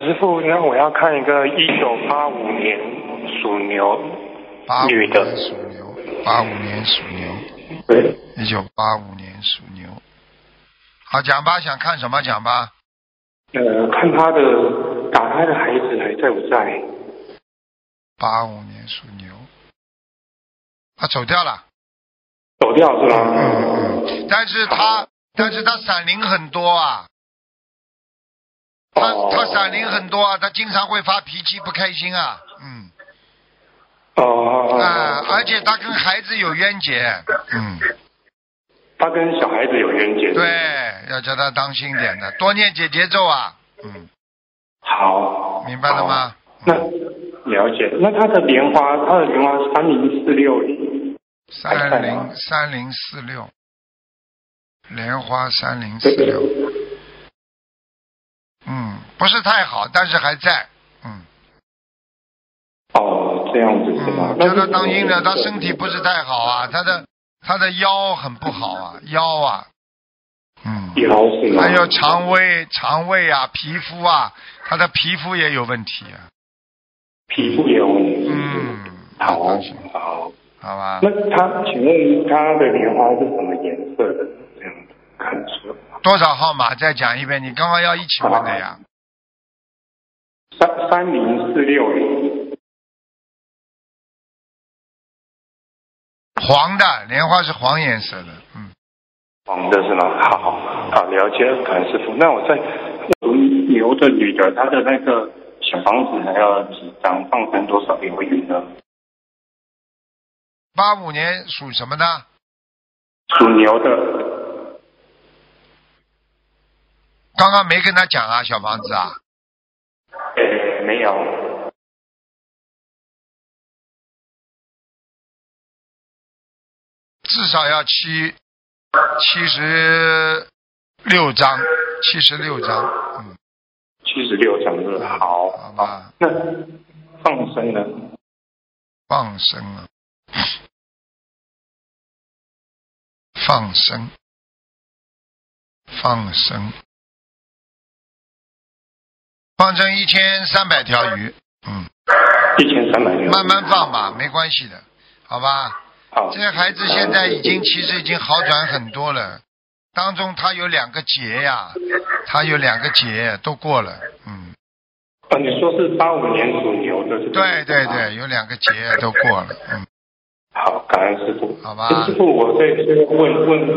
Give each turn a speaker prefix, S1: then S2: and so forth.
S1: 师傅，那我要看一个1985年属牛女的。
S2: 85年属牛。
S1: 对。
S2: 1985年属牛。好，讲吧，想看什么讲吧。
S1: 看他的打胎的孩子还在不在
S2: ？85年属牛。他走掉了。
S1: 走掉是吧？
S2: 但是他闪灵很多啊。他闪灵很多啊，他经常会发脾气，不开心啊。而且他跟孩子有冤结。
S1: 他跟小孩子有冤结。
S2: 对，要叫他当心点的，多念姐姐咒啊。
S1: 好。
S2: 明白了吗？
S1: 那了解。那他的莲花3046。
S2: 3046，莲花3046。不是太好，但是还在。
S1: 这样子是吗？
S2: 叫他当心的，他身体不是太好啊，他的腰很不好啊，腰啊。
S1: 腰是吗？
S2: 还有肠胃啊，皮肤啊，他的皮肤也有问题啊。
S1: 皮肤也有问题。
S2: 好吧。
S1: 那请问他的莲花是什么颜色的？这样看出
S2: 多少号码？再讲一遍，你刚刚要一起问的呀。
S1: 3046。
S2: 黄的莲花是黄颜色的。
S1: 黄的是吗？好，了解，感恩师傅。那我再牛的女的，她的那个小房子还要几张，放生多少遍会匀呢
S2: ？85年属什么的？
S1: 属牛的。
S2: 刚刚没跟他讲啊，小房子啊。
S1: 没有。
S2: 至少要76张，76张。
S1: 76张是好。
S2: 好吧。
S1: 那放生呢？
S2: 放生啊。放生1300条鱼。
S1: 1300条。
S2: 慢慢放吧，没关系的，好吧。这个孩子现在其实已经好转很多了，当中他有2个结呀，都过了。
S1: 你说是85年属牛的是吧？
S2: 对，有2个结都过了。
S1: 好，感恩师傅。
S2: 好吧。
S1: 师傅，我再问